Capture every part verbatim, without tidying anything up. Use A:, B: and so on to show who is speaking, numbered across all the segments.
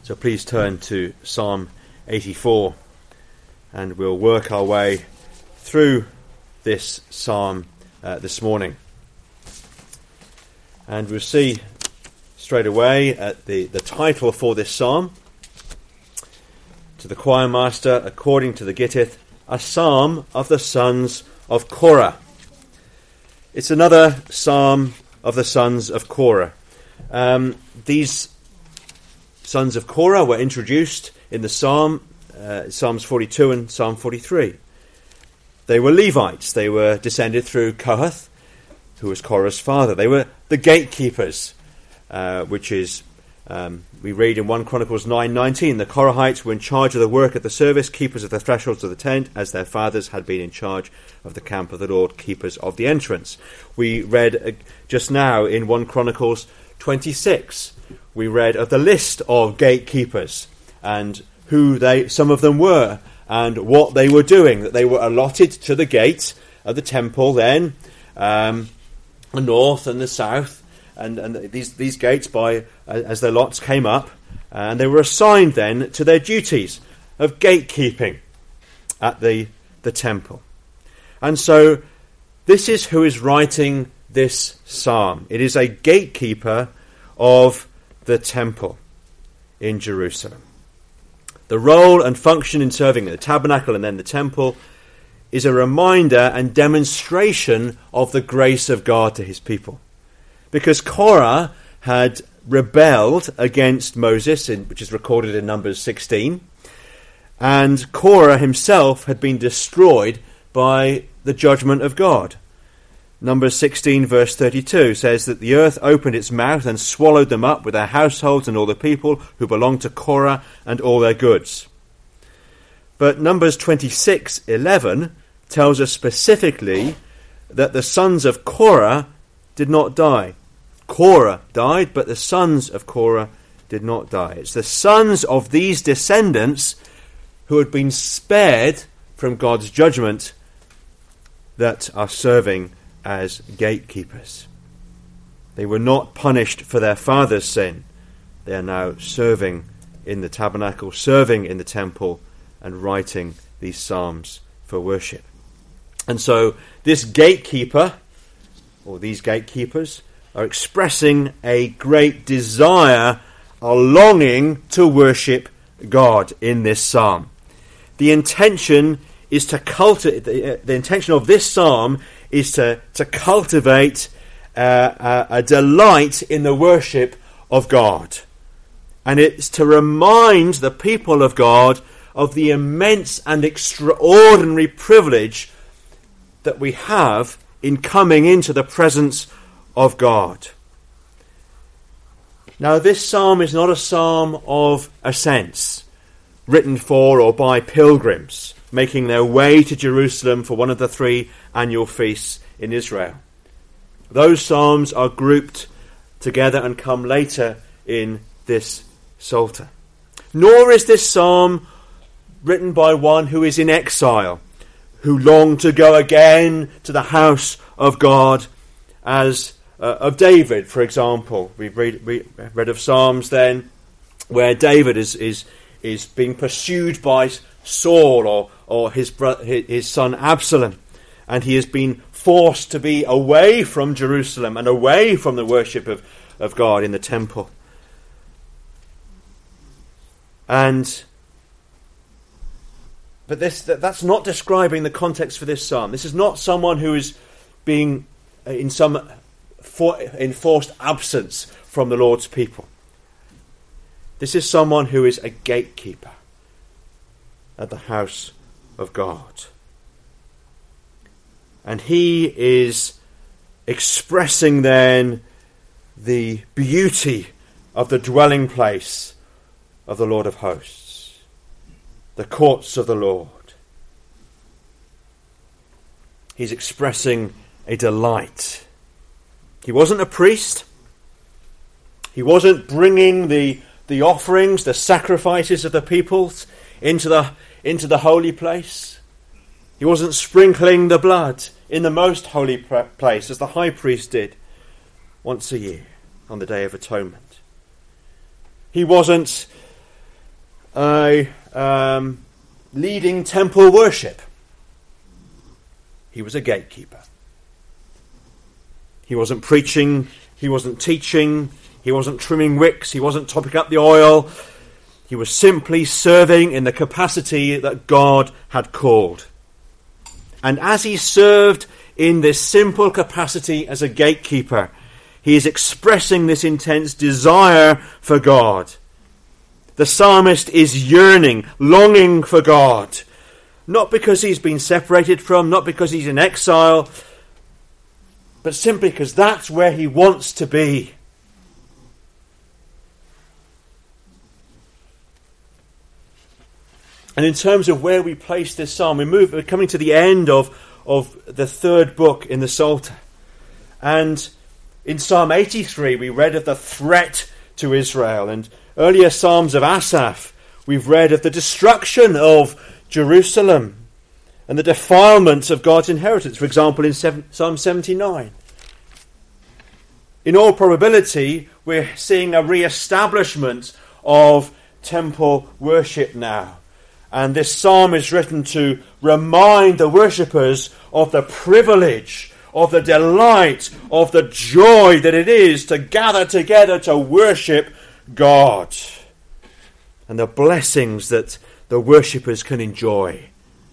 A: So please turn to Psalm eighty-four, and we'll work our way through this psalm uh, this morning. And we'll see straight away at the, the title for this psalm. To the choir master, according to the Gittith, a psalm of the sons of Korah. It's another psalm of the sons of Korah. Um, these sons of Korah were introduced in the psalm, uh, Psalms forty-two and Psalm forty-three. They were Levites. They were descended through Kohath, who was Korah's father. They were the gatekeepers, uh, which is, um, we read in First Chronicles nine nineteen, the Korahites were in charge of the work at the service, keepers of the thresholds of the tent, as their fathers had been in charge of the camp of the Lord, keepers of the entrance. We read uh, just now in First Chronicles twenty-six, we read of the list of gatekeepers and who they, some of them were, and what they were doing, that they were allotted to the gate of the temple then, um, the north and the south, and, and these, these gates by as their lots came up, and they were assigned then to their duties of gatekeeping at the, the temple. And so this is who is writing this psalm. It is a gatekeeper of the temple in Jerusalem. The role and function in serving the tabernacle and then the temple is a reminder and demonstration of the grace of God to his people. Because Korah had rebelled against Moses, in, which is recorded in Numbers sixteen, and Korah himself had been destroyed by the judgment of God. Numbers sixteen verse thirty-two says that the earth opened its mouth and swallowed them up with their households and all the people who belonged to Korah and all their goods. But Numbers twenty-six eleven tells us specifically that the sons of Korah did not die. Korah died, but the sons of Korah did not die. It's the sons of these descendants who had been spared from God's judgment that are serving as gatekeepers. They were not punished for their father's sin. They are now serving in the tabernacle, serving in the temple, and writing these psalms for worship. And so this gatekeeper, or these gatekeepers, are expressing a great desire, a longing to worship God in this psalm. The intention is to cultivate, the, the intention of this psalm is to, to cultivate uh, a, a delight in the worship of God. And it's to remind the people of God of the immense and extraordinary privilege that we have in coming into the presence of God. Now, this psalm is not a psalm of ascents, written for or by pilgrims making their way to Jerusalem for one of the three annual feasts in Israel. Those psalms are grouped together and come later in this Psalter. Nor is this psalm written by one who is in exile, who longed to go again to the house of God, as uh, of David, for example. We've read, we read of Psalms then where David is is is being pursued by Saul or or his bro- his son Absalom, and he has been forced to be away from Jerusalem and away from the worship of, of God in the temple. And but this that's not describing the context for this psalm. This is not someone who is being in some for, enforced absence from the Lord's people. This is someone who is a gatekeeper at the house of God. And he is expressing then the beauty of the dwelling place of the Lord of hosts, the courts of the Lord. He's expressing a delight. He wasn't a priest. He wasn't bringing the, the offerings, the sacrifices of the peoples into the, into the holy place. He wasn't sprinkling the blood in the most holy place as the high priest did once a year on the Day of Atonement. He wasn't a um, leading temple worship. He was a gatekeeper. He wasn't preaching, he wasn't teaching, he wasn't trimming wicks, he wasn't topping up the oil. He was simply serving in the capacity that God had called. And as he served in this simple capacity as a gatekeeper, he is expressing this intense desire for God. The psalmist is yearning, longing for God. Not because he's been separated from, not because he's in exile, but simply because that's where he wants to be. And in terms of where we place this psalm, we move, we're coming to the end of, of the third book in the Psalter. And in Psalm eighty-three, we read of the threat to Israel. And earlier Psalms of Asaph, we've read of the destruction of Jerusalem and the defilement of God's inheritance, for example, in Psalm seventy-nine. In all probability, we're seeing a re-establishment of temple worship now. And this psalm is written to remind the worshippers of the privilege, of the delight, of the joy that it is to gather together to worship God, and the blessings that the worshippers can enjoy.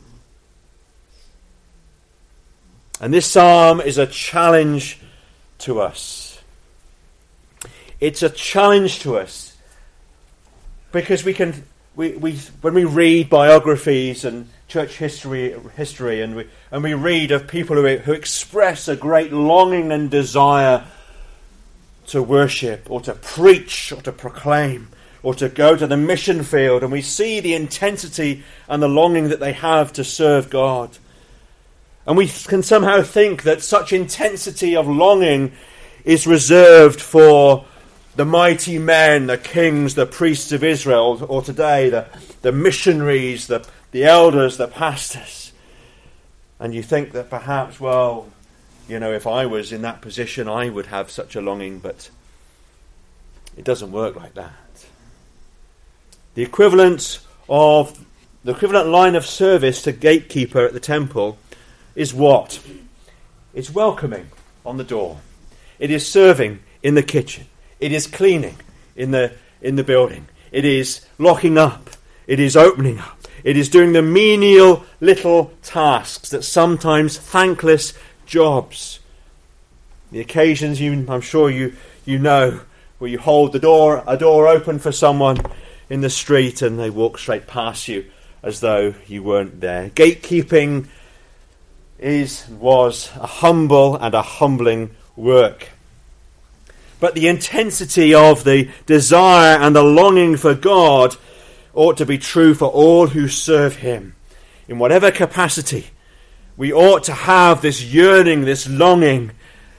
A: And this psalm is a challenge to us. It's a challenge to us because we can, we, we when we read biographies and church history, history, and we and we read of people who who express a great longing and desire to worship, or to preach, or to proclaim, or to go to the mission field, and we see the intensity and the longing that they have to serve God. And we can somehow think that such intensity of longing is reserved for the mighty men, the kings, the priests of Israel, or today the, the missionaries, the, the elders, the pastors. And you think that perhaps, well, you know, if I was in that position, I would have such a longing, but it doesn't work like that. The equivalent of the equivalent line of service to gatekeeper at the temple is what? It's welcoming on the door. It is serving in the kitchen. It is cleaning in the in the building. It is locking up. It is opening up. It is doing the menial little tasks that sometimes thankless jobs. The occasions you, I'm sure you you know, where you hold the door, a door open for someone in the street and they walk straight past you as though you weren't there. Gatekeeping is was a humble and a humbling work. But the intensity of the desire and the longing for God ought to be true for all who serve him. In whatever capacity, we ought to have this yearning, this longing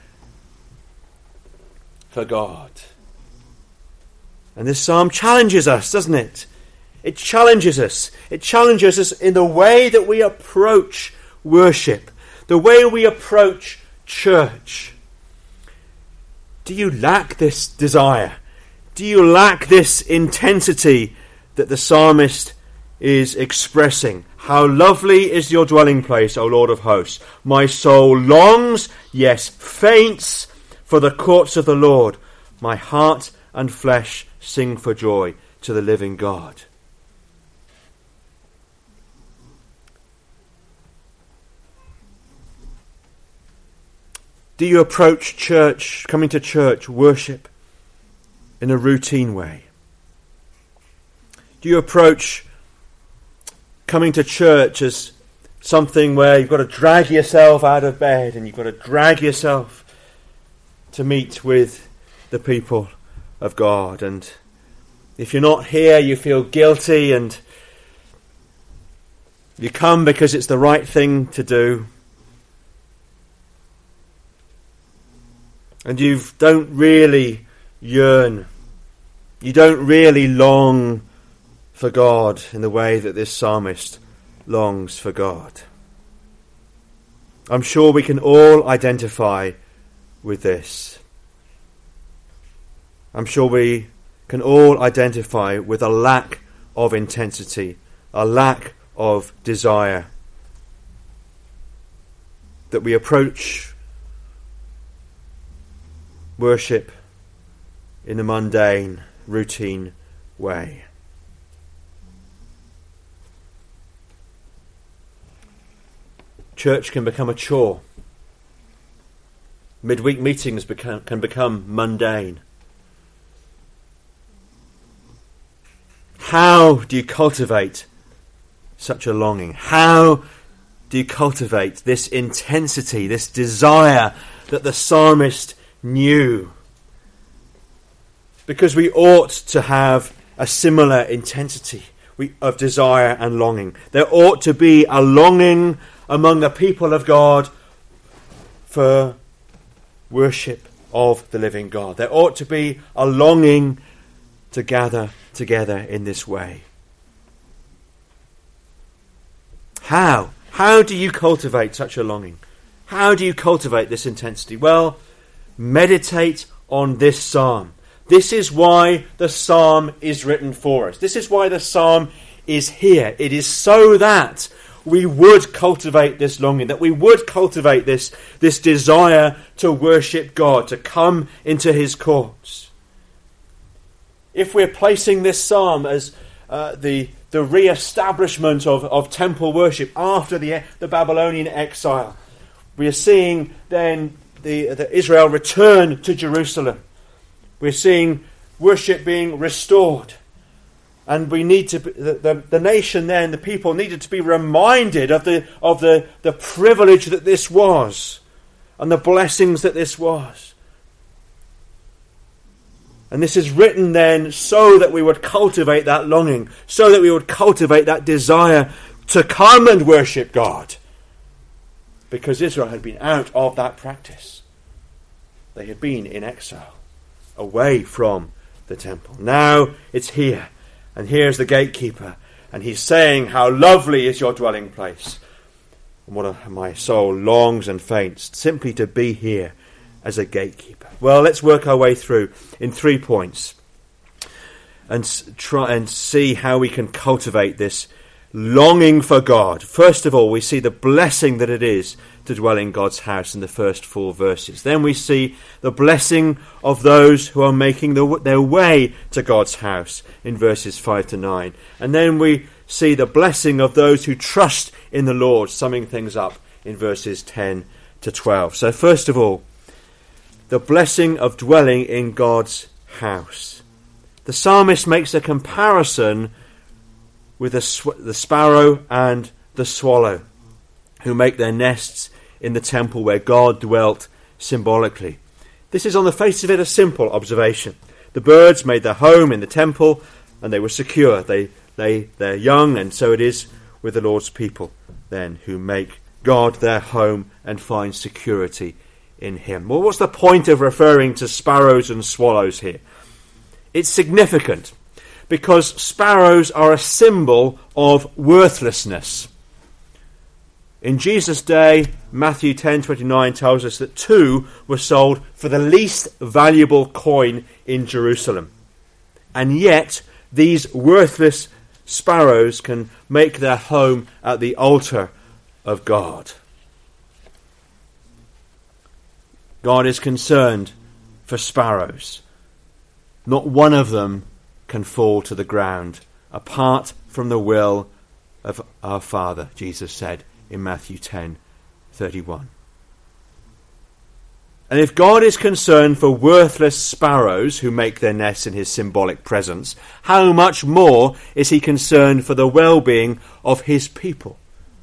A: for God. And this psalm challenges us, doesn't it? It challenges us. It challenges us in the way that we approach worship, the way we approach church. Do you lack this desire? Do you lack this intensity that the psalmist is expressing? How lovely is your dwelling place, O Lord of hosts. My soul longs, yes, faints for the courts of the Lord. My heart and flesh sing for joy to the living God. Do you approach church, coming to church, worship, in a routine way? Do you approach coming to church as something where you've got to drag yourself out of bed and you've got to drag yourself to meet with the people of God? And if you're not here, you feel guilty and you come because it's the right thing to do. And you don't really yearn, you don't really long for God in the way that this psalmist longs for God. I'm sure we can all identify with this. I'm sure we can all identify with a lack of intensity, a lack of desire. That we approach worship in a mundane, routine way. Church can become a chore. Midweek meetings become, can become mundane. How do you cultivate such a longing? How do you cultivate this intensity, this desire that the psalmist knew? Because we ought to have a similar intensity of desire and longing. There ought to be a longing among the people of God for worship of the living God. There ought to be a longing to gather together in this way. How? How do you cultivate such a longing? How do you cultivate this intensity? Well, meditate on this psalm. This is why the psalm is written for us. This is why the psalm is here. It is so that we would cultivate this longing, that we would cultivate this, this desire to worship God, to come into his courts. If we're placing this psalm as uh, the, the re-establishment of, of temple worship after the, the Babylonian exile, we are seeing then the, the Israel return to Jerusalem. We're seeing worship being restored. And we need to, the, the, the nation then, the people needed to be reminded of the of the, the privilege that this was and the blessings that this was. And this is written then so that we would cultivate that longing, so that we would cultivate that desire to come and worship God. Because Israel had been out of that practice. They had been in exile, away from the temple. Now it's here. And here's the gatekeeper, and he's saying, how lovely is your dwelling place. And what a, my soul longs and faints simply to be here as a gatekeeper. Well, let's work our way through in three points and try and see how we can cultivate this longing for God. First of all, we see the blessing that it is to dwell in God's house in the first four verses. Then we see the blessing of those who are making the, their way to God's house in verses five to nine. And then we see the blessing of those who trust in the Lord, summing things up in verses ten to twelve. So first of all, the blessing of dwelling in God's house. The psalmist makes a comparison with the, sw- the sparrow and the swallow, who make their nests in the temple where God dwelt symbolically. This is on the face of it a simple observation. The birds made their home in the temple and they were secure. They lay their young, and so it is with the Lord's people then, who make God their home and find security in him. Well, what's the point of referring to sparrows and swallows here? It's significant because sparrows are a symbol of worthlessness. In Jesus' day, Matthew ten twenty-nine tells us that two were sold for the least valuable coin in Jerusalem. And yet, these worthless sparrows can make their home at the altar of God. God is concerned for sparrows. Not one of them can fall to the ground apart from the will of our Father, Jesus said in Matthew ten thirty-one. And if God is concerned for worthless sparrows who make their nests in his symbolic presence, how much more is he concerned for the well-being of his people?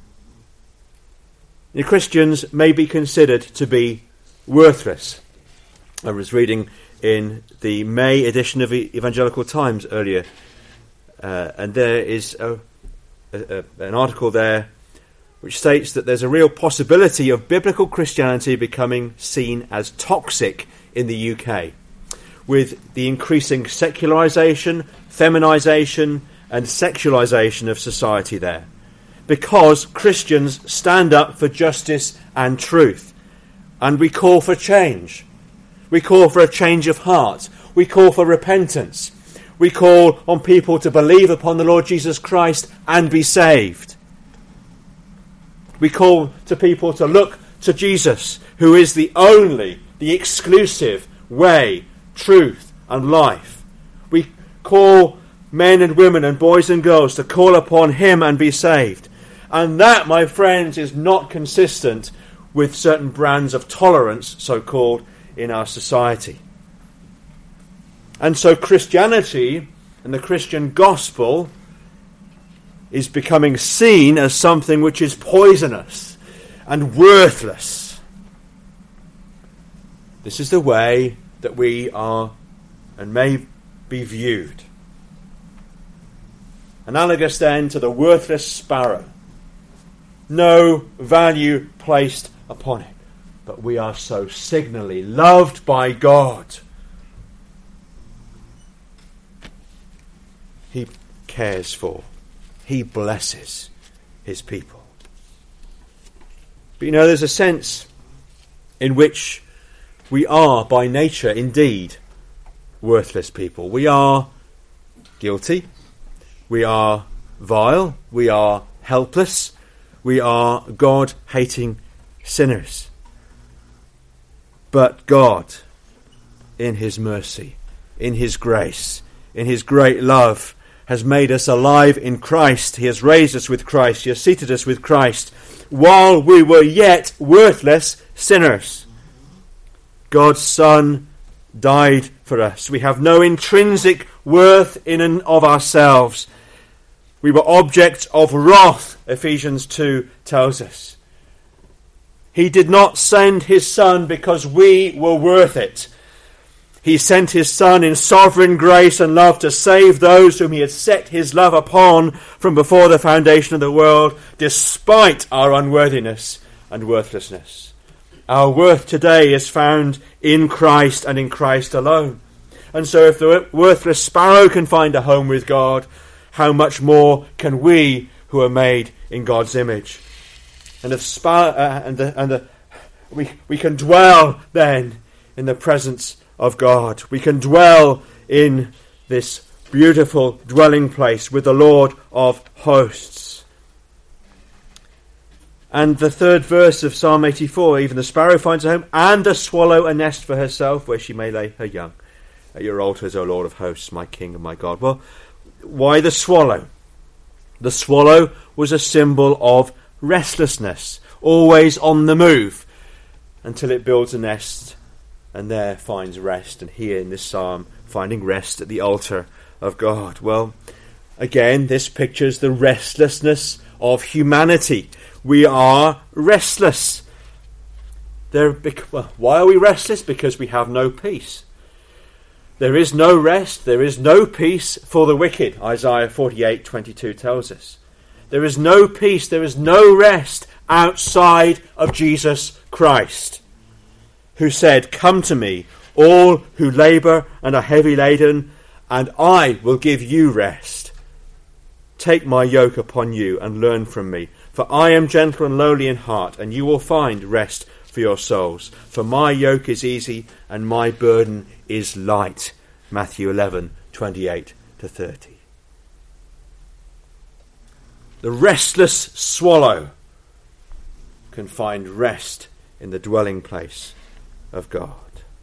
A: The Christians may be considered to be worthless. I was reading in the May edition of Evangelical Times earlier, uh, and there is a, a, an article there which states that there's a real possibility of biblical Christianity becoming seen as toxic in the U K, with the increasing secularisation, feminisation and sexualisation of society there, because Christians stand up for justice and truth, and we call for change. We call for a change of heart. We call for repentance. We call on people to believe upon the Lord Jesus Christ and be saved. We call to people to look to Jesus, who is the only, the exclusive way, truth and life. We call men and women and boys and girls to call upon him and be saved. And that, my friends, is not consistent with certain brands of tolerance, so-called, in our society. And so Christianity and the Christian gospel is becoming seen as something which is poisonous and worthless. This is the way that we are and may be viewed. Analogous then to the worthless sparrow. No value placed upon it. But we are so signally loved by God. He cares for, he blesses his people. But you know, there's a sense in which we are by nature indeed worthless people. We are guilty. We are vile. We are helpless. We are God-hating sinners. But God, in his mercy, in his grace, in his great love, has made us alive in Christ. He has raised us with Christ. He has seated us with Christ while we were yet worthless sinners. God's Son died for us. We have no intrinsic worth in and of ourselves. We were objects of wrath, Ephesians two tells us. He did not send his Son because we were worth it. He sent his Son in sovereign grace and love to save those whom he had set his love upon from before the foundation of the world, despite our unworthiness and worthlessness. Our worth today is found in Christ and in Christ alone. And so if the worthless sparrow can find a home with God, how much more can we who are made in God's image? And if spar- uh, and the, and the, we we can dwell then in the presence of God. We can dwell in this beautiful dwelling place with the Lord of hosts. And the third verse of Psalm eighty-four, even the sparrow finds a home, and a swallow a nest for herself where she may lay her young. At your altars, O Lord of hosts, my King and my God. Well, why the swallow? The swallow was a symbol of restlessness, always on the move, until it builds a nest and there finds rest. And here in this psalm, finding rest at the altar of God. Well, again, this pictures the restlessness of humanity. We are restless. There, well, why are we restless? Because we have no peace. There is no rest, there is no peace for the wicked, Isaiah forty-eight twenty-two tells us. There is no peace, there is no rest outside of Jesus Christ, who said, "Come to me, all who labour and are heavy laden, and I will give you rest. Take my yoke upon you and learn from me, for I am gentle and lowly in heart, and you will find rest for your souls. For my yoke is easy and my burden is light." Matthew eleven twenty-eight to thirty. The restless swallow can find rest in the dwelling place of God.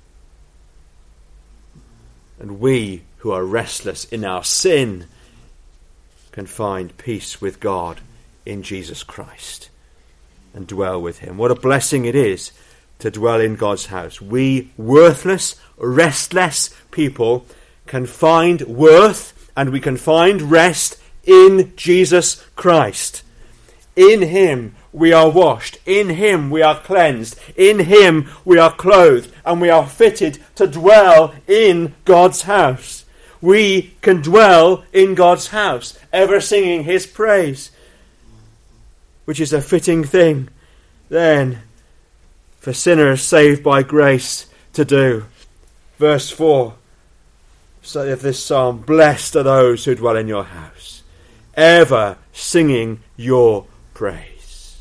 A: And we who are restless in our sin can find peace with God in Jesus Christ and dwell with him. What a blessing it is to dwell in God's house. We worthless, restless people can find worth and we can find rest in Jesus Christ. In him we are washed. In him we are cleansed. In him we are clothed. And we are fitted to dwell in God's house. We can dwell in God's house, ever singing his praise, which is a fitting thing then for sinners saved by grace to do. Verse four so of this psalm, "Blessed are those who dwell in your house, ever singing your praise."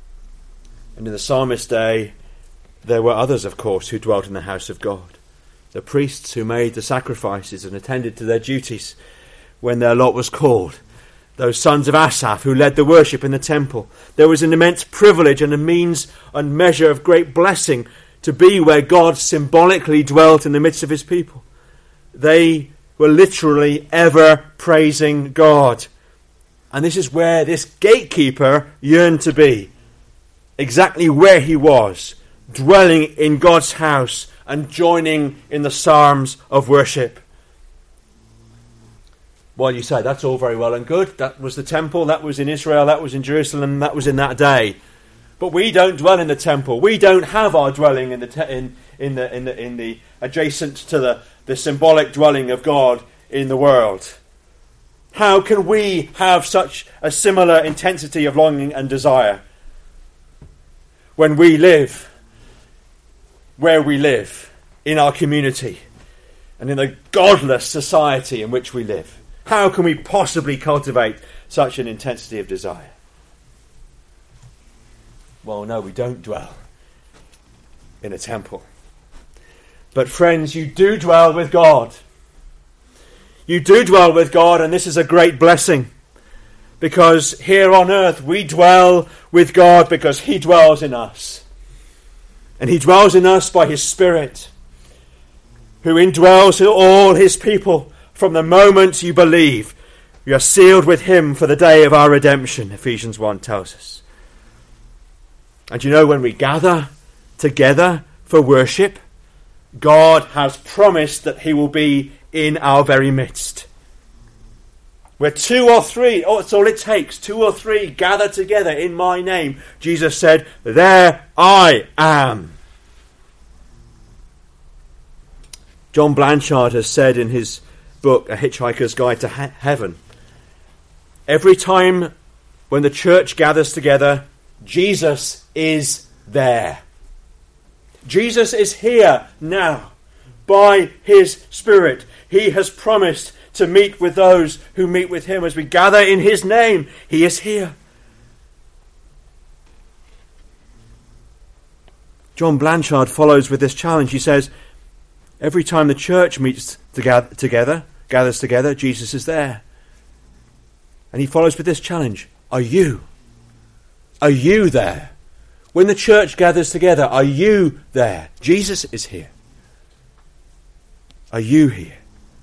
A: And in the psalmist's day, there were others, of course, who dwelt in the house of God. the priests who made the sacrifices and attended to their duties when their lot was called, those sons of Asaph who led the worship in the temple. There was an immense privilege and a means and measure of great blessing to be where God symbolically dwelt in the midst of his people. They were literally ever praising God. And this is where this gatekeeper yearned to be. Exactly where he was, dwelling in God's house and joining in the psalms of worship. Well, you say, that's all very well and good. That was the temple, that was in Israel, that was in Jerusalem, that was in that day. But we don't dwell in the temple. We don't have our dwelling in the te- in, in the in the in the adjacent to the, the symbolic dwelling of God in the world. How can we have such a similar intensity of longing and desire when we live where we live, in our community, and in the godless society in which we live? How can we possibly cultivate such an intensity of desire? Well, no, we don't dwell in a temple. But friends, you do dwell with God. You do dwell with God, and this is a great blessing. Because here on earth we dwell with God because he dwells in us. And he dwells in us by his Spirit, who indwells all his people from the moment you believe. We are sealed with him for the day of our redemption, Ephesians one tells us. And you know, when we gather together for worship, God has promised that he will be in our very midst. Where two or three, oh, it's all it takes, two or three gather together in my name, Jesus said, there I am. John Blanchard has said in his book, A Hitchhiker's Guide to he- Heaven, every time when the church gathers together, Jesus is there. Jesus is here now by his Spirit. He has promised to meet with those who meet with him as we gather in his name. He is here. John Blanchard follows with this challenge. He says, every time the church meets together, gathers together, Jesus is there. And he follows with this challenge. Are you? Are you there? When the church gathers together, are you there? Jesus is here. Are you here?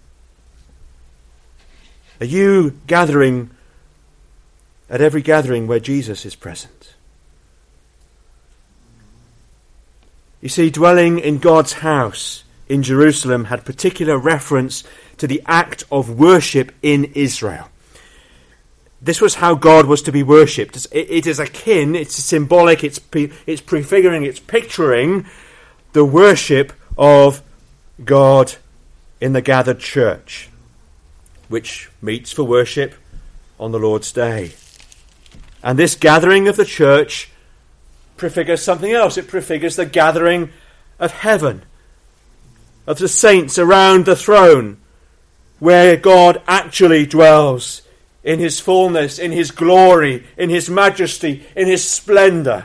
A: Are you gathering at every gathering where Jesus is present? You see, dwelling in God's house in Jerusalem had particular reference to the act of worship in Israel. This was how God was to be worshipped. It is akin, it's symbolic, it's, it's prefiguring, it's picturing the worship of God in the gathered church, which meets for worship on the Lord's Day. And this gathering of the church prefigures something else. It prefigures the gathering of heaven, of the saints around the throne, where God actually dwells in his fullness, in his glory, in his majesty, in his splendour.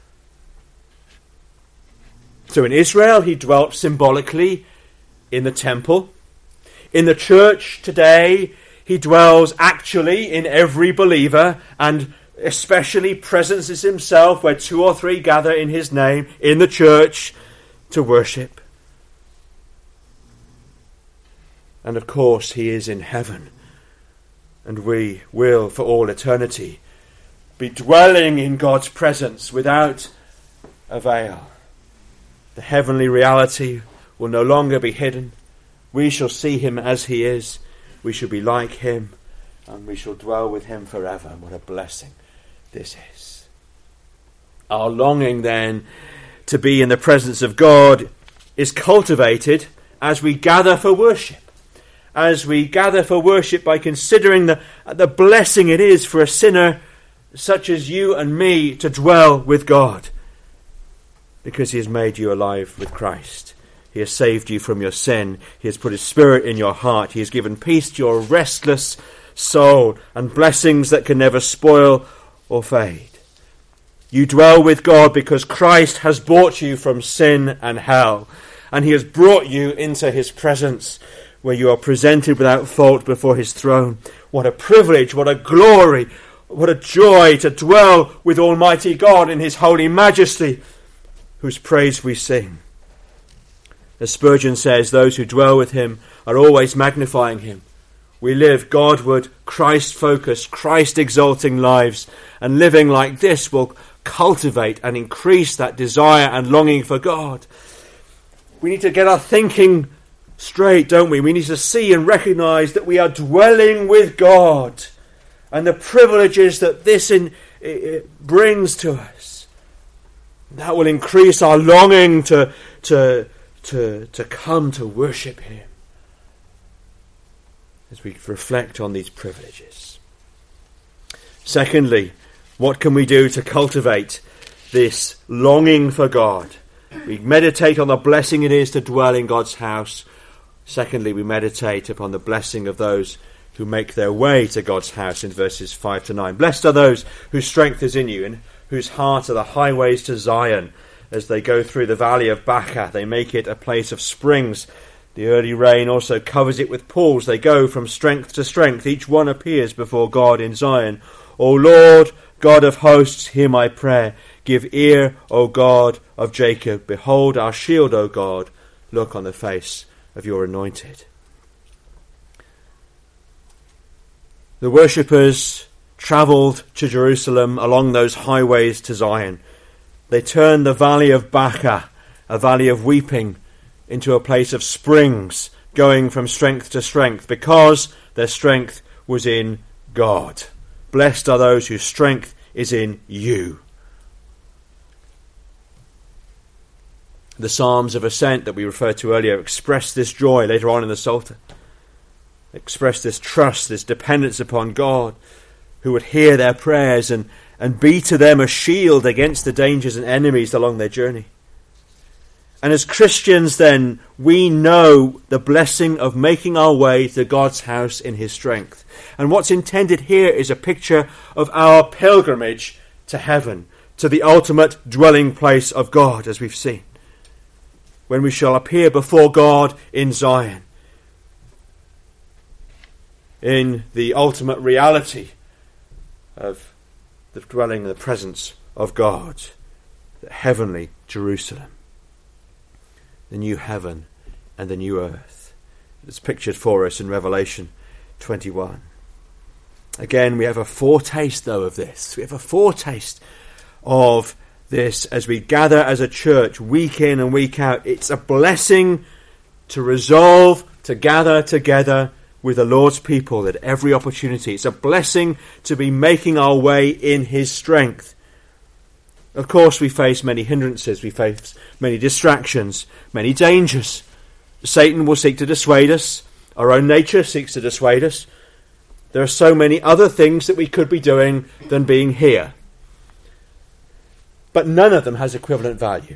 A: So in Israel he dwelt symbolically in the temple. In the church today he dwells actually in every believer, and especially presences himself where two or three gather in his name in the church to worship. And of course he is in heaven. And we will, for all eternity, be dwelling in God's presence without a veil. The heavenly reality will no longer be hidden. We shall see him as he is. We shall be like him. And we shall dwell with him forever. What a blessing this is. Our longing then to be in the presence of God is cultivated as we gather for worship. As we gather for worship by considering the, the blessing it is for a sinner such as you and me to dwell with God. Because he has made you alive with Christ. He has saved you from your sin. He has put his Spirit in your heart. He has given peace to your restless soul and blessings that can never spoil or fade. You dwell with God because Christ has bought you from sin and hell. and he has brought you into his presence, where you are presented without fault before his throne. What a privilege, what a glory, what a joy to dwell with Almighty God in his holy majesty, whose praise we sing. As Spurgeon says, those who dwell with him are always magnifying him. We live Godward, Christ-focused, Christ-exalting lives, and living like this will cultivate and increase that desire and longing for God. We need to get our thinking straight, don't we? We need to see and recognize that we are dwelling with God and the privileges that this in, it brings to us. That will increase our longing to, to, to, to come to worship him as we reflect on these privileges. Secondly, what can we do to cultivate this longing for God? We meditate on the blessing it is to dwell in God's house. Secondly, we meditate upon the blessing of those who make their way to God's house in verses five to nine. Blessed are those whose strength is in you, and whose heart are the highways to Zion. As they go through the valley of Baca, they make it a place of springs. The early rain also covers it with pools. They go from strength to strength. Each one appears before God in Zion. O Lord, God of hosts, hear my prayer. Give ear, O God of Jacob. Behold our shield, O God. Look on the face of your anointed. The worshippers travelled to Jerusalem along those highways to Zion. They turned the valley of Baca, a valley of weeping, into a place of springs, going from strength to strength, because their strength was in God. Blessed are those whose strength is in you. The Psalms of Ascent that we referred to earlier express this joy later on in the Psalter. Express this trust, this dependence upon God, who would hear their prayers and, and be to them a shield against the dangers and enemies along their journey. And as Christians then, we know the blessing of making our way to God's house in his strength. And what's intended here is a picture of our pilgrimage to heaven, to the ultimate dwelling place of God, as we've seen, when we shall appear before God in Zion, in the ultimate reality of the dwelling in the presence of God, the heavenly Jerusalem, the new heaven and the new earth. It's pictured for us in Revelation twenty-one. Again, we have a foretaste, though, of this. We have a foretaste of this as we gather as a church week in and week out. It's a blessing to resolve to gather together with the Lord's people at every opportunity. It's a blessing to be making our way in his strength. Of course, we face many hindrances, we face many distractions, many dangers. Satan will seek to dissuade us. Our own nature seeks to dissuade us. There are so many other things that we could be doing than being here. But none of them has equivalent value.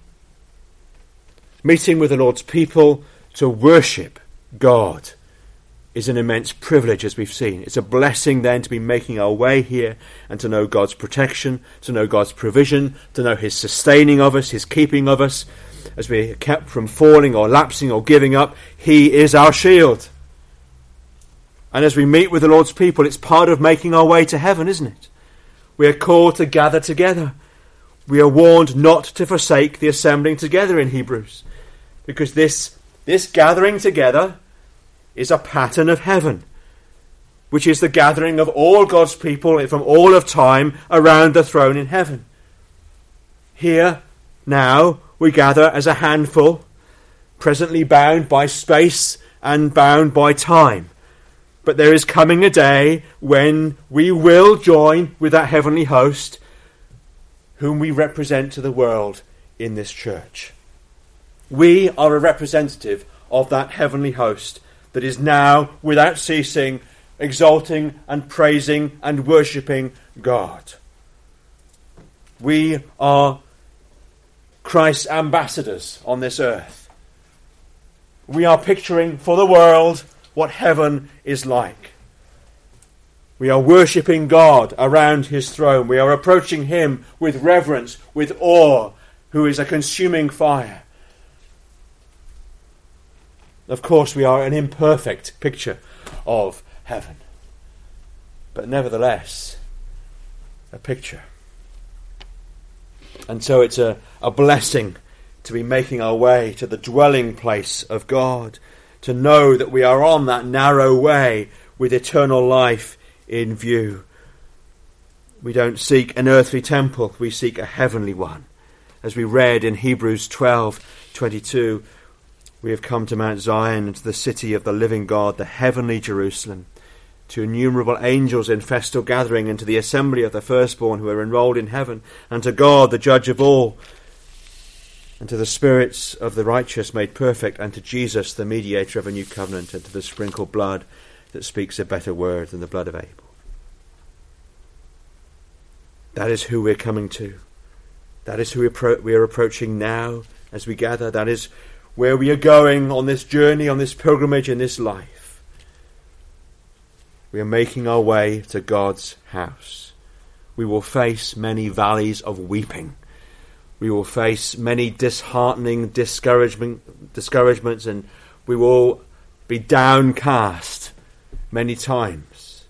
A: Meeting with the Lord's people to worship God is an immense privilege, as we've seen. It's a blessing then to be making our way here and to know God's protection, to know God's provision, to know his sustaining of us, his keeping of us. As we are kept from falling or lapsing or giving up, he is our shield. And as we meet with the Lord's people, it's part of making our way to heaven, isn't it? We are called to gather together. We are warned not to forsake the assembling together in Hebrews, because this, this gathering together is a pattern of heaven, which is the gathering of all God's people from all of time around the throne in heaven. Here, now, we gather as a handful, presently bound by space and bound by time. But there is coming a day when we will join with that heavenly host whom we represent to the world in this church. We are a representative of that heavenly host that is now, without ceasing, exalting and praising and worshipping God. We are Christ's ambassadors on this earth. We are picturing for the world what heaven is like. We are worshipping God around his throne. We are approaching him with reverence, with awe, who is a consuming fire. Of course, we are an imperfect picture of heaven, but nevertheless, a picture. And so it's a, a blessing to be making our way to the dwelling place of God, to know that we are on that narrow way with eternal life in view. We don't seek an earthly temple, we seek a heavenly one. As we read in Hebrews twelve twenty-two, we have come to Mount Zion and to the city of the living God, the heavenly Jerusalem, to innumerable angels in festal gathering, and to the assembly of the firstborn who are enrolled in heaven, and to God, the judge of all, and to the spirits of the righteous made perfect, and to Jesus, the mediator of a new covenant, and to the sprinkled blood that speaks a better word than the blood of Abel. That is who we're coming to. That is who we, appro- we are approaching now as we gather. That is where we are going on this journey, on this pilgrimage in this life. We are making our way to God's house. We will face many valleys of weeping. We will face many disheartening discouragement, discouragements, and we will be downcast many times.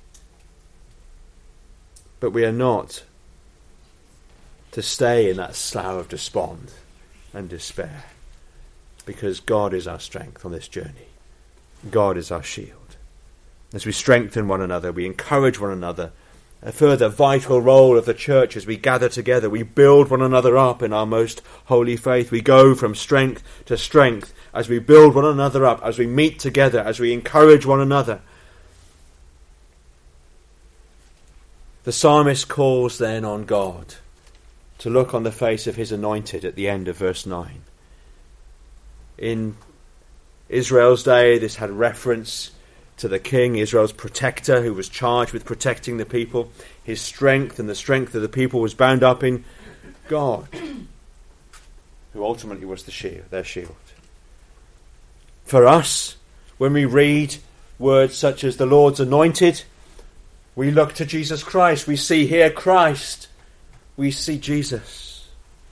A: But we are not to stay in that slough of despond and despair, because God is our strength on this journey. God is our shield. As we strengthen one another, we encourage one another. A further vital role of the church as we gather together, we build one another up in our most holy faith. We go from strength to strength as we build one another up, as we meet together, as we encourage one another. The psalmist calls then on God to look on the face of his anointed at the end of verse nine. In Israel's day, this had reference to the king, Israel's protector, who was charged with protecting the people. His strength and the strength of the people was bound up in God, who ultimately was the shield, their shield. For us, when we read words such as the Lord's anointed, we look to Jesus Christ. We see here Christ. We see Jesus,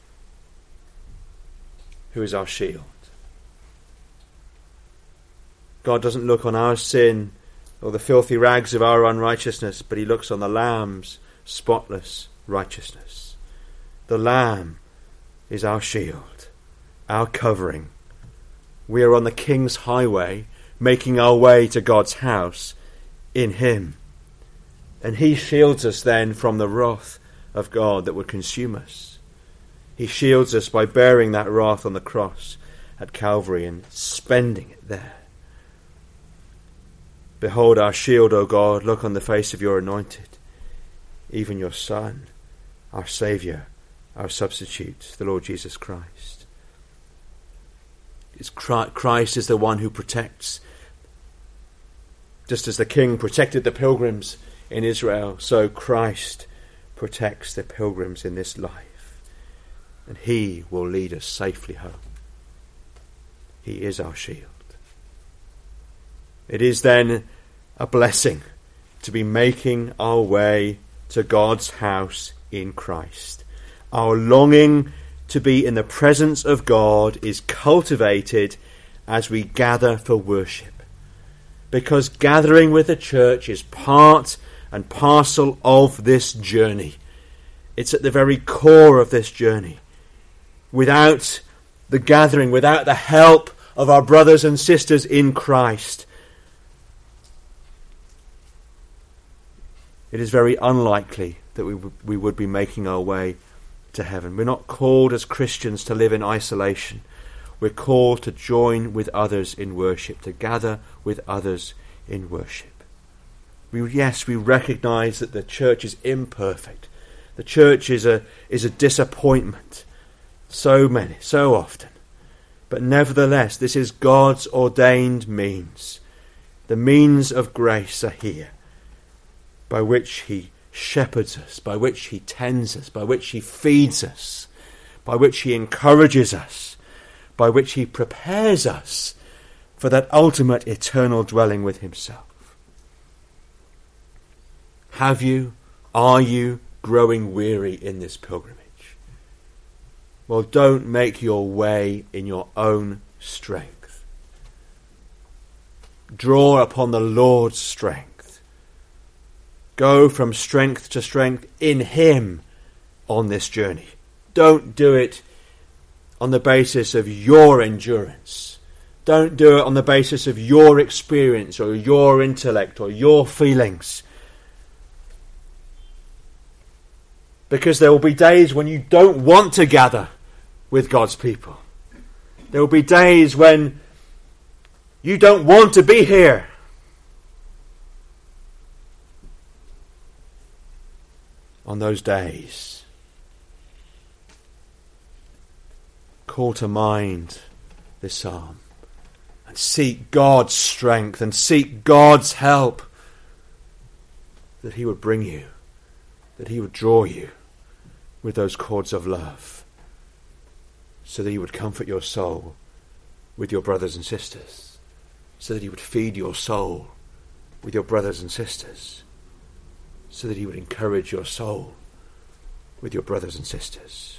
A: who is our shield. God doesn't look on our sin or the filthy rags of our unrighteousness, but he looks on the Lamb's spotless righteousness. The Lamb is our shield, our covering. We are on the King's highway, making our way to God's house in him. And he shields us then from the wrath of God that would consume us. He shields us by bearing that wrath on the cross at Calvary and spending it there. Behold our shield, O God, look on the face of your anointed, even your Son, our Saviour, our substitute, the Lord Jesus Christ. It's Christ is the one who protects. Just as the king protected the pilgrims in Israel, so Christ protects the pilgrims in this life, and he will lead us safely home. He is our shield. It is then a blessing to be making our way to God's house in Christ. Our longing to be in the presence of God is cultivated as we gather for worship, because gathering with the church is part and parcel of this journey. It's at the very core of this journey. Without the gathering, without the help of our brothers and sisters in Christ, it is very unlikely that we w- we would be making our way to heaven. We're not called as Christians to live in isolation. We're called to join with others in worship, to gather with others in worship. We, yes, we recognize that the church is imperfect. The church is a is a disappointment. So many, so often. But nevertheless, this is God's ordained means. The means of grace are here, by which he shepherds us, by which he tends us, by which he feeds us, by which he encourages us, by which he prepares us for that ultimate eternal dwelling with himself. Have you, are you growing weary in this pilgrimage? Well, don't make your way in your own strength. Draw upon the Lord's strength. Go from strength to strength in him on this journey. Don't do it on the basis of your endurance. Don't do it on the basis of your experience or your intellect or your feelings. Because there will be days when you don't want to gather with God's people. There will be days when you don't want to be here. On those days, call to mind this psalm and seek God's strength and seek God's help, that he would bring you, that he would draw you with those cords of love, so that he would comfort your soul with your brothers and sisters, so that he would feed your soul with your brothers and sisters, so that he would encourage your soul with your brothers and sisters.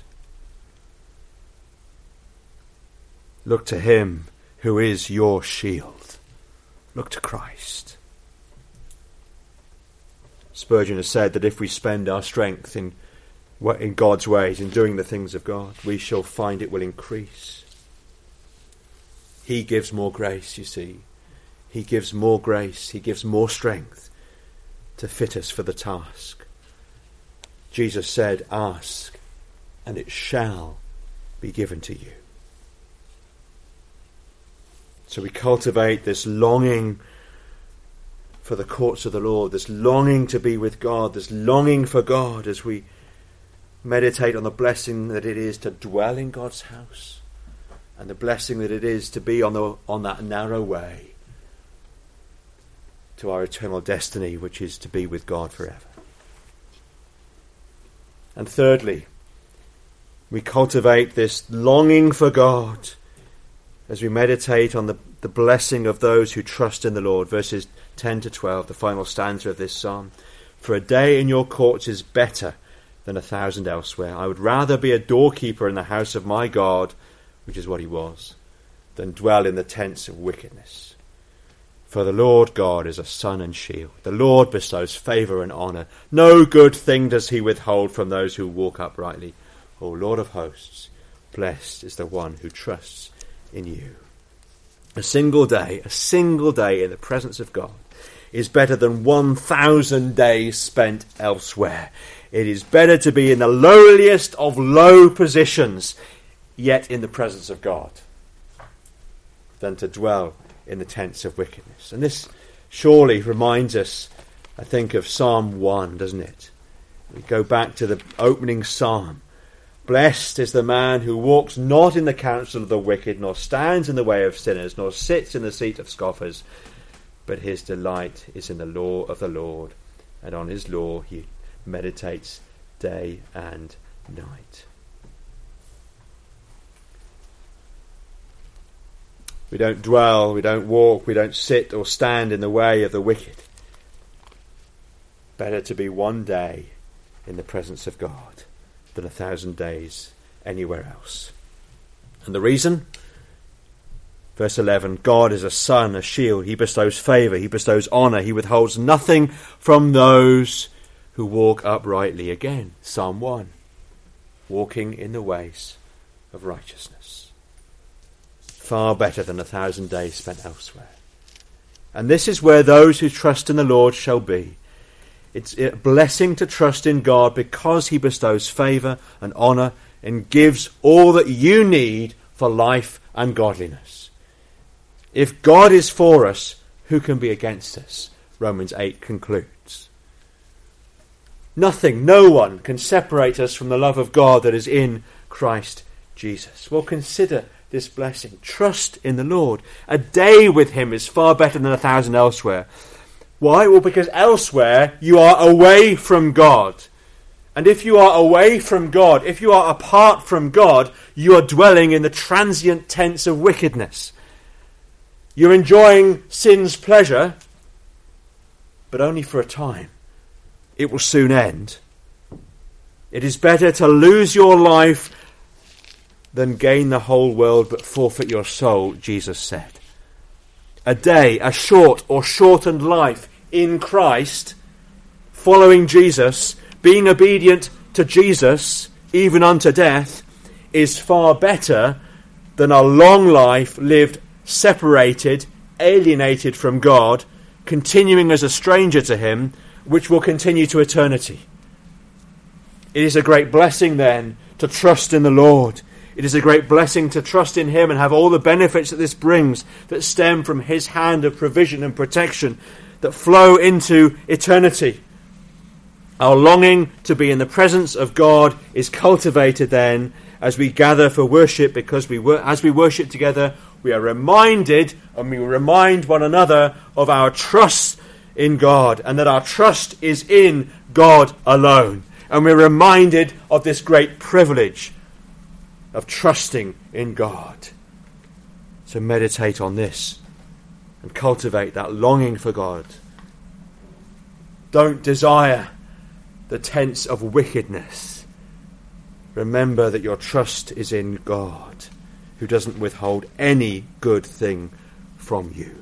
A: Look to him who is your shield. Look to Christ. Spurgeon has said that if we spend our strength in, in God's ways, in doing the things of God, we shall find it will increase. He gives more grace, you see. He gives more grace. He gives more strength to fit us for the task. Jesus said, ask, and it shall be given to you. So we cultivate this longing for the courts of the Lord, this longing to be with God, this longing for God as we meditate on the blessing that it is to dwell in God's house and the blessing that it is to be on the on that narrow way to our eternal destiny, which is to be with God forever. And thirdly, we cultivate this longing for God as we meditate on the, the blessing of those who trust in the Lord. Verses ten to twelve, the final stanza of this psalm. For a day in your courts is better than a thousand elsewhere. I would rather be a doorkeeper in the house of my God, which is what he was, than dwell in the tents of wickedness. For the Lord God is a sun and shield. The Lord bestows favour and honour. No good thing does he withhold from those who walk uprightly. O Lord of hosts, blessed is the one who trusts in you. A single day, a single day in the presence of God is better than one thousand days spent elsewhere. It is better to be in the lowliest of low positions, yet in the presence of God, than to dwell in the tents of wickedness. And this surely reminds us, I think, of Psalm one, doesn't it? We go back to the opening psalm. Blessed is the man who walks not in the counsel of the wicked, nor stands in the way of sinners, nor sits in the seat of scoffers, but his delight is in the law of the Lord, and on his law he meditates day and night. We don't dwell, we don't walk, we don't sit or stand in the way of the wicked. Better to be one day in the presence of God than a thousand days anywhere else. And the reason? Verse eleven, God is a sun, a shield. He bestows favour, he bestows honour. He withholds nothing from those who walk uprightly. Again, Psalm one, walking in the ways of righteousness. Far better than a thousand days spent elsewhere. And this is where those who trust in the Lord shall be. It's a blessing to trust in God because he bestows favour and honour and gives all that you need for life and godliness. If God is for us, who can be against us? Romans eight concludes. Nothing, no one can separate us from the love of God that is in Christ Jesus. Well, consider this blessing. Trust in the Lord. A day with him is far better than a thousand elsewhere. Why? Well, because elsewhere you are away from God. And if you are away from God, if you are apart from God, you are dwelling in the transient tents of wickedness. You're enjoying sin's pleasure, but only for a time. It will soon end. It is better to lose your life than gain the whole world but forfeit your soul, Jesus said. a day, a short or shortened life in Christ, following Jesus, being obedient to Jesus, even unto death, is far better than a long life lived separated, alienated from God, continuing as a stranger to him, which will continue to eternity. It is a great blessing then to trust in the Lord. It is a great blessing to trust in him and have all the benefits that this brings that stem from his hand of provision and protection that flow into eternity. Our longing to be in the presence of God is cultivated then as we gather for worship, because we as we worship together, we are reminded and we remind one another of our trust in God, and that our trust is in God alone. And we're reminded of this great privilege of trusting in God. So meditate on this and cultivate that longing for God. Don't desire the tents of wickedness. Remember that your trust is in God, who doesn't withhold any good thing from you.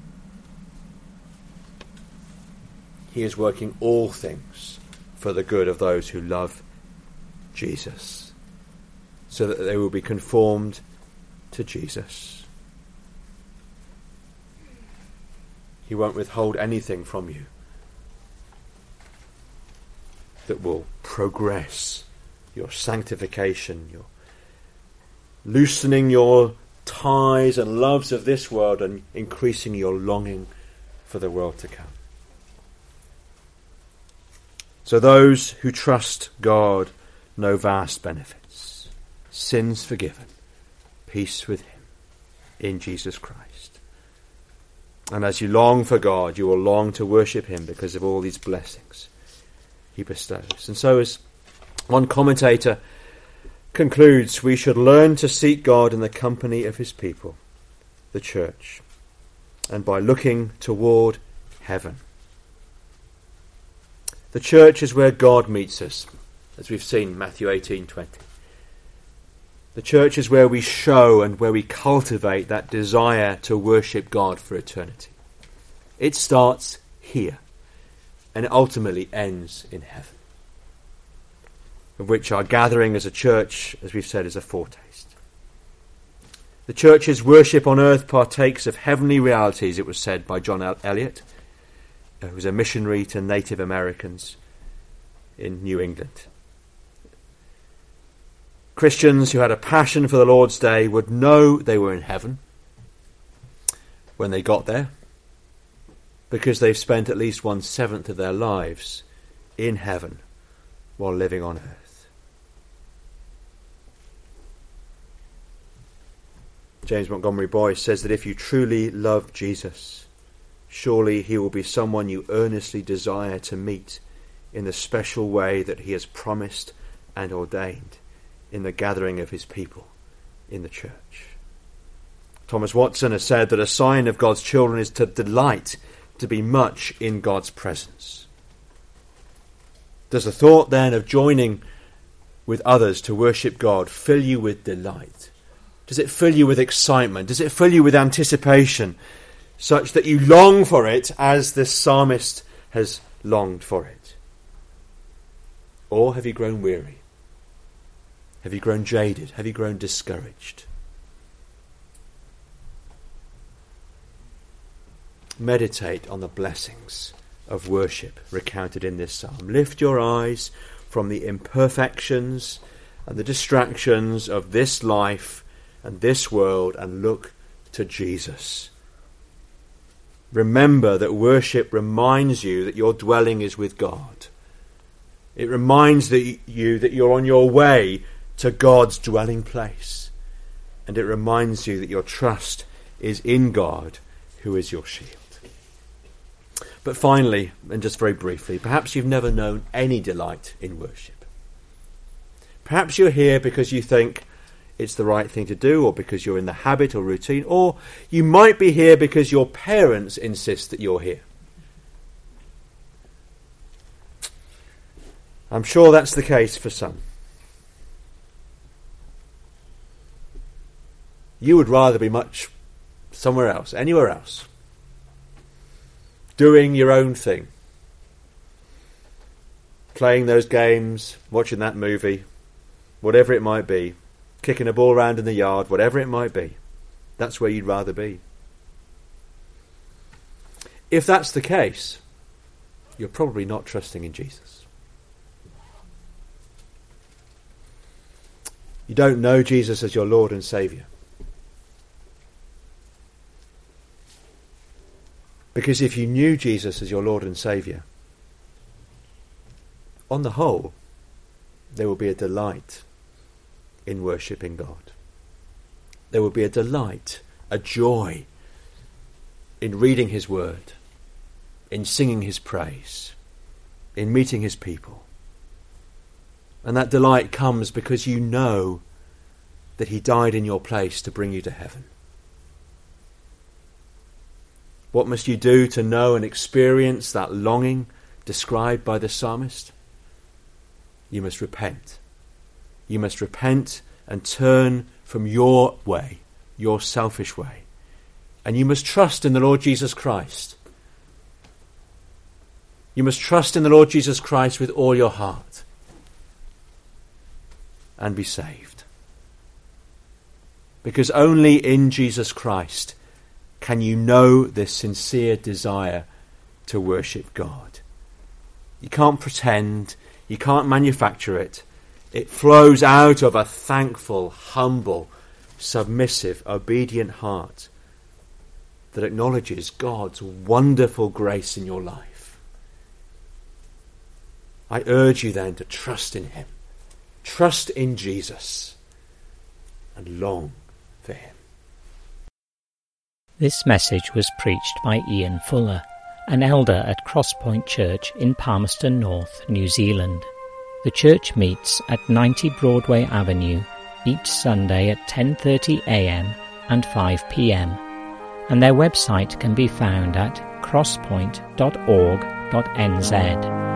A: He is working all things for the good of those who love Jesus, so that they will be conformed to Jesus. He won't withhold anything from you that will progress your sanctification, your loosening your ties and loves of this world and increasing your longing for the world to come. So those who trust God know vast benefits: sins forgiven, peace with him in Jesus Christ. And as you long for God, you will long to worship him because of all these blessings he bestows. And so, as one commentator concludes, we should learn to seek God in the company of his people, the church, and by looking toward heaven. The church is where God meets us, as we've seen in Matthew eighteen twenty. The church is where we show and where we cultivate that desire to worship God for eternity. It starts here, and it ultimately ends in heaven, of which our gathering as a church, as we've said, is a foretaste. The church's worship on earth partakes of heavenly realities, it was said by John Eliot, who was a missionary to Native Americans in New England. Christians who had a passion for the Lord's Day would know they were in heaven when they got there, because they've spent at least one-seventh of their lives in heaven while living on earth. James Montgomery Boyce says that if you truly love Jesus, surely he will be someone you earnestly desire to meet in the special way that he has promised and ordained in the gathering of his people in the church. Thomas Watson has said that a sign of God's children is to delight to be much in God's presence. Does the thought then of joining with others to worship God fill you with delight? Does it fill you with excitement? Does it fill you with anticipation, such that you long for it as this psalmist has longed for it? Or have you grown weary? Have you grown jaded? Have you grown discouraged? Meditate on the blessings of worship recounted in this psalm. Lift your eyes from the imperfections and the distractions of this life and this world and look to Jesus. Remember that worship reminds you that your dwelling is with God. It reminds you that you're on your way to God's dwelling place. And it reminds you that your trust is in God, who is your shield. But finally, and just very briefly, perhaps you've never known any delight in worship. Perhaps you're here because you think it's the right thing to do, or because you're in the habit or routine, or you might be here because your parents insist that you're here. I'm sure that's the case for some. You would rather be much somewhere else, anywhere else, doing your own thing, playing those games, watching that movie, whatever it might be, kicking a ball around in the yard, whatever it might be, that's where you'd rather be. If that's the case, you're probably not trusting in Jesus. You don't know Jesus as your Lord and Saviour. Because if you knew Jesus as your Lord and Saviour, on the whole, there will be a delight in worshipping God. There will be a delight, a joy in reading his word, in singing his praise, in meeting his people. And that delight comes because you know that he died in your place to bring you to heaven. What must you do to know and experience that longing described by the psalmist? You must repent. You must repent and turn from your way, your selfish way. And you must trust in the Lord Jesus Christ. You must trust in the Lord Jesus Christ with all your heart and be saved. Because only in Jesus Christ can you know this sincere desire to worship God. You can't pretend, you can't manufacture it. It flows out of a thankful, humble, submissive, obedient heart that acknowledges God's wonderful grace in your life. I urge you then to trust in him. Trust in Jesus and long for him.
B: This message was preached by Ian Fuller, an elder at Crosspoint Church in Palmerston North, New Zealand. The church meets at ninety Broadway Avenue each Sunday at ten thirty a m and five p m, and their website can be found at crosspoint dot org dot n z.